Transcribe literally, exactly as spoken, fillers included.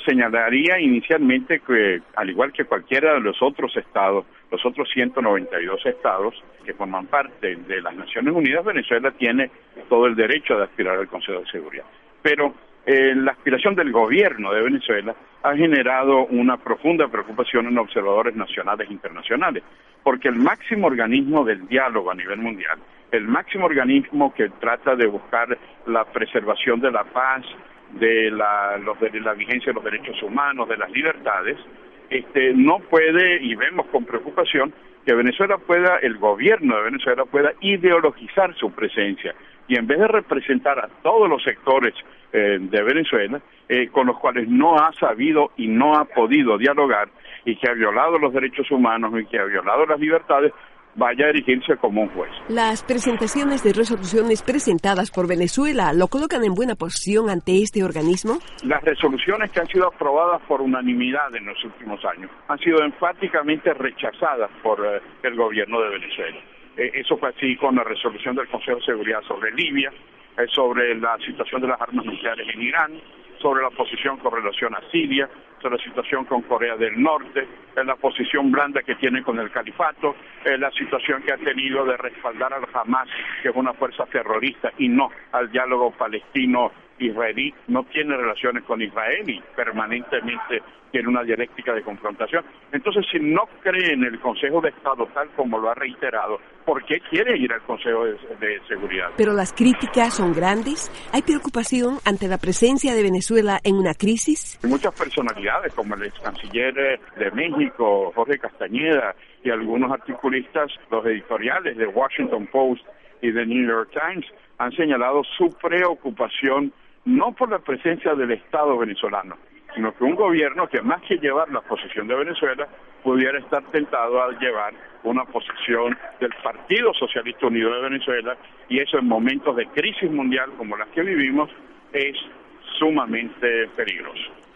Señalaría inicialmente que, al igual que cualquiera de los otros estados, los otros ciento noventa y dos estados que forman parte de las Naciones Unidas, Venezuela tiene todo el derecho de aspirar al Consejo de Seguridad. Pero eh, la aspiración del gobierno de Venezuela ha generado una profunda preocupación en observadores nacionales e internacionales, porque el máximo organismo del diálogo a nivel mundial, el máximo organismo que trata de buscar la preservación de la paz, de la, los, de la vigencia de los derechos humanos, de las libertades, este, no puede, y vemos con preocupación, que Venezuela pueda, el gobierno de Venezuela pueda ideologizar su presencia, y en vez de representar a todos los sectores eh, de Venezuela, eh, con los cuales no ha sabido y no ha podido dialogar, y que ha violado los derechos humanos y que ha violado las libertades, vaya a erigirse como un juez. Las presentaciones de resoluciones presentadas por Venezuela lo colocan en buena posición ante este organismo. Las resoluciones que han sido aprobadas por unanimidad en los últimos años han sido enfáticamente rechazadas por eh, el gobierno de Venezuela. Eh, eso fue así con la resolución del Consejo de Seguridad sobre Libia, eh, sobre la situación de las armas nucleares en Irán, sobre la posición con relación a Siria, sobre la situación con Corea del Norte, en la posición blanda que tiene con el califato, en la situación que ha tenido de respaldar al Hamas, que es una fuerza terrorista, y no al diálogo palestino-israelí. No tiene relaciones con Israel y permanentemente tiene una dialéctica de confrontación. Entonces, si no cree en el Consejo de Estado tal como lo ha reiterado, ¿por qué quiere ir al Consejo de, de Seguridad? Pero las críticas son grandes. ¿Hay preocupación ante la presencia de Venezuela en una crisis? Muchas personalidades, como el ex canciller de México, Jorge Castañeda, y algunos articulistas, los editoriales de Washington Post y de New York Times, han señalado su preocupación no por la presencia del Estado venezolano, sino que un gobierno que más que llevar la posición de Venezuela, pudiera estar tentado a llevar una posición del Partido Socialista Unido de Venezuela, y eso en momentos de crisis mundial como las que vivimos es sumamente peligroso.